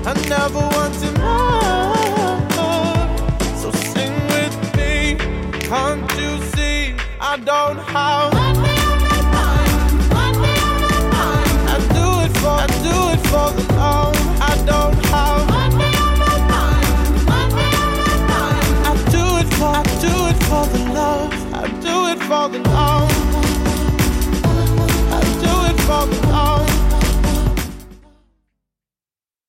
I never wanted more. So sing with me. Can't you see I don't have? I do it for the love. I don't have. I do it for the love. I do it for the love.